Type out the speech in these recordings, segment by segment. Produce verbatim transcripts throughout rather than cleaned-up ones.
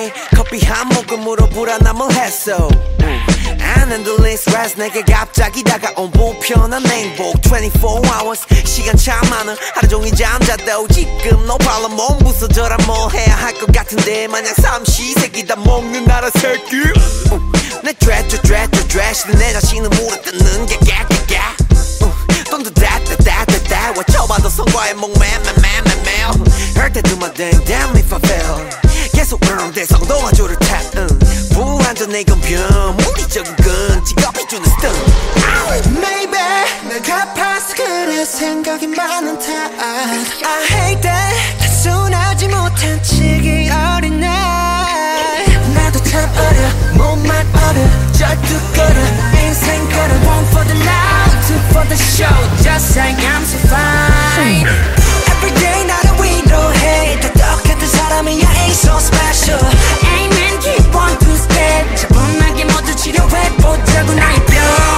day 커피 한 모금으로 불안함을 했어. 안 흔들린 스트레스 내게 갑자기 다가온 불편한 행복. twenty-four hours 시간 참 많아. 하루 종일 잠자도 지금 no problem. 몸 부서져라 뭐 해야 할 것 같은데 마냥 삼시세끼 다 먹는 나라 새끼. 내 드레드 드레드 드레드 내 자신을 물어뜯는 게 깨깨깨. 돈도 다다다다다 외쳐봐도 성과에 목매매매매매. Heard that do my thing damn if I fail. 계속 응대 성동아줄을 타. 불완전해 건변 물리적인 건 직업이 주는 스턴. Maybe 내가 아파서 그래 생각이 많은 탓. I hate that 단순하지 못한 치기 어린 날. 나도 참 어려 몸만 어려 절뚝거려 인생 걸어. One for the love, two for the show. Just like I'm so fine. Every day 나를 위로해 다 똑같은 사람이야 ain't so special. Amen keep on two step 차분하게 모두 치료해보자고 나의 뼈.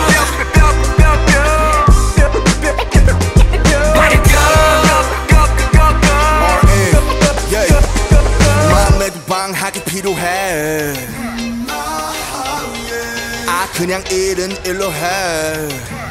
Let it go. 마음에도 방학이 필요해. 아 그냥 일은 일로 해.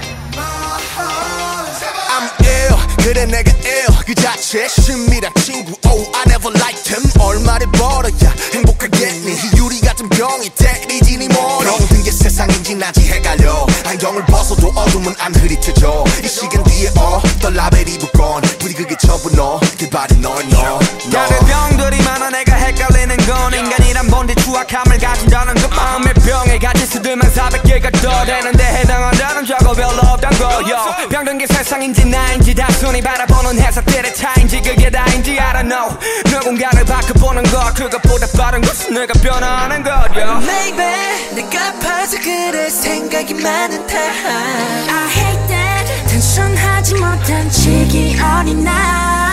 I'm ill 그래 내가 ill 그 자체 심이란 친구. Oh I never liked him. 얼마를 벌어야 행복하겠니. 유리 같은 병이 때리지 니 머리. 병든 게 세상인지 나지 헷갈려. 안경을 벗어도 어둠은 안 흐릿해져. 이 시간 뒤에 어떤 라벨이 붙건 부디 그게 전부 너 그발이 널 너. 다른 병들이 많아 내가 헷갈리는 건 인간이란 본디 추악함을 가진다는 그 마음의 병에 가질 수들만 사백 개가 더 되는데 해당한다는 저거 별로 없단 거요. 병든 게 세상인지 나인지 단순히 바라보는 해석들의 차인지 그게 다인지 I don't know. 누군가를 바꿔보는 것 그것보다 빠른 것은 내가 변화하는 거요. Maybe 내가 아파서 그래 생각이 많은 탓. I hate that 단순하지 못한 치기 어린 날.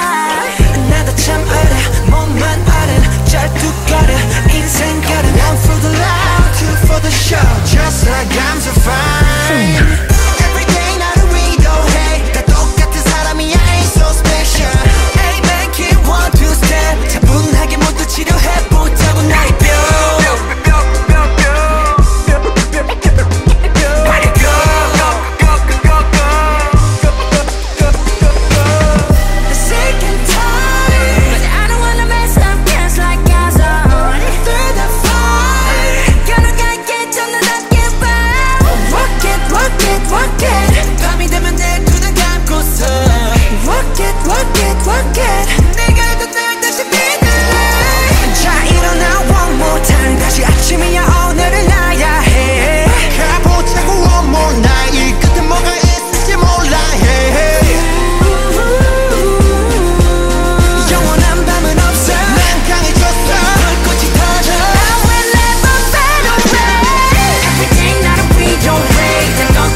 나도 참 어려 몸만 어려 절뚝거려 인생 걸어. One for the love, two for the show. Just like I'm so fine. Every day 나를 위로해 다 똑같은 사람이야 ain't so special. Amen keep one two step 차분하게 모두 치료해보자고 나의 뼈.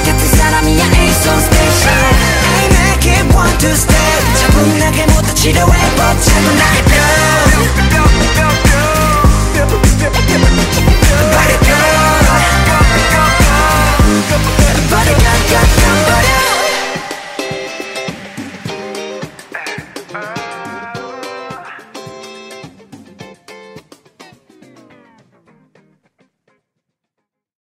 You know